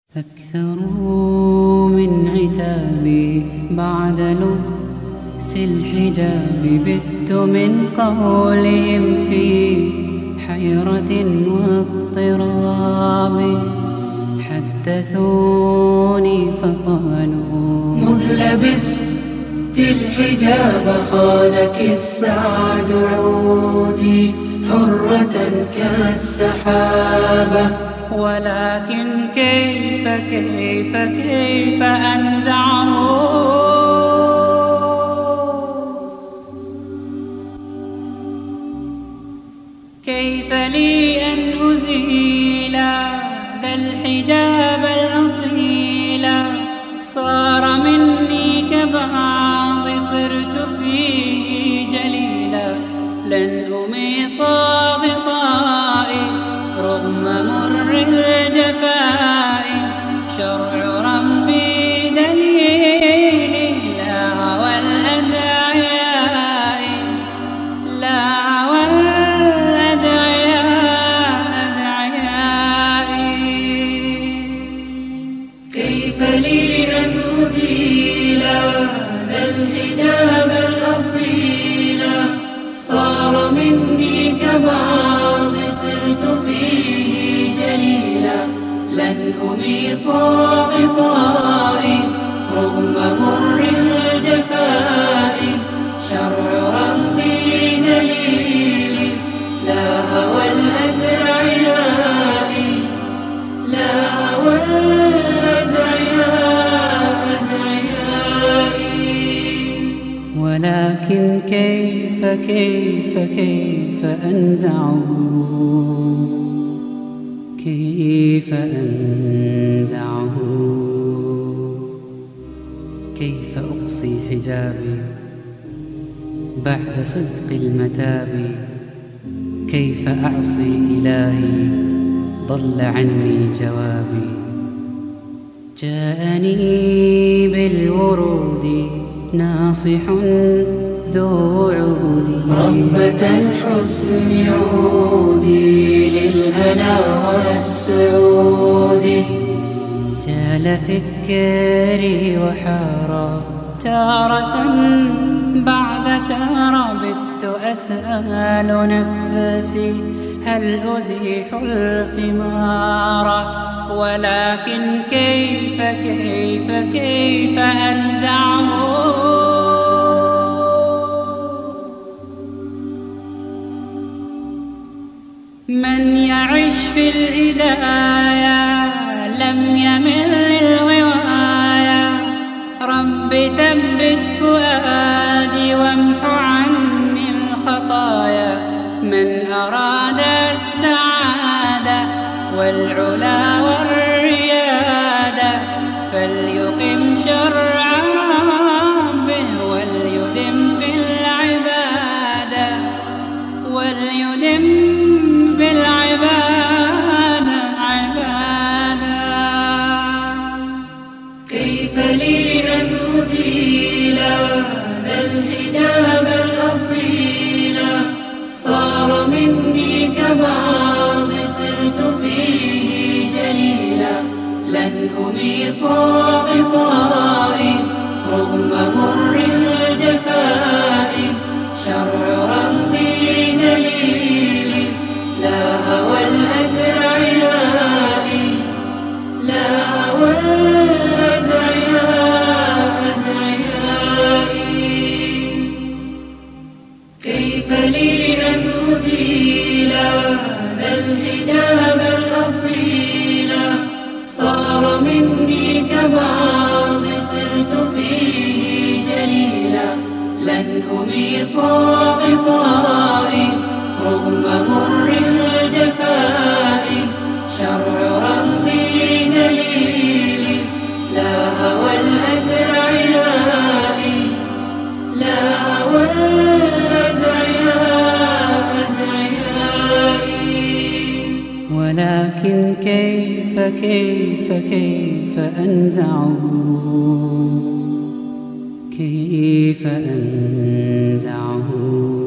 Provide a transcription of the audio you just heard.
أكثروا من عتابي بعد لبس الحجاب، بت من قولهم في حيرة واضطراب. حدثوني فقالوا مذ لبست الحجاب خانك السعد عودي، حرة كالسحابة. ولكن كيف أنزعه، كيف لي أن أزيل ذا الحجاب الأصيل. صار مني كبعض صرت فيه جليلا، لن أميط غطائي رغم مر الجفاء. شرع ربي دليلي لا هوى الأدعياء، لا هوى الأدعياء. كيف لي أن أزيل ذا الحجاب الأصيل. صار مني كبعض صرت فيه جليلا، لن أميط غطائي رغم مر الجفاء. شرع ربي دليلي لا هوى الأدعياء، لا هوى الأدعياء. ولكن كيف أنزعه، كيف أنزعه. كيف أقصي حجابي بعد صدق المتاب. كيف أعصي إلهي ضل عني جوابي. جاءني بالورود ناصح ذو عود، ربة الحسن عودي للهنا والسعود. جال فكري وحارى تارة بعد تارى. بت أسأل نفسي هل أزيح الخمار. ولكن كيف أنزعه، من يعش في الهدايا لم يمل للغوايا. رب ثبت فؤادي وامح عني الخطايا. من أراد السعادة والعلا والريادة فليقم شرع ربه وليدم في العبادة، وليدم في العبادة عبادة. كيف لي أن أزيل ذا الحجاب الأصيل. صار مني كبعض صرت فيه جليلا، لن أميط غطائي رغم مر الجفاء. شرع ربي دليلي لا هوى الأدعياء، لا هوى الأدعياء. كيف لي أن أزيل ذا الحجاب الأصيل. صار مني كبعض صرت فيه جليلا، لن أميط غطائي رغم مر الجفاء. شرع ربي دليلي لا هوى الأدعياء، لا هوى الأدعياء. ولكن كيف أنزعه، كيف أنزعه.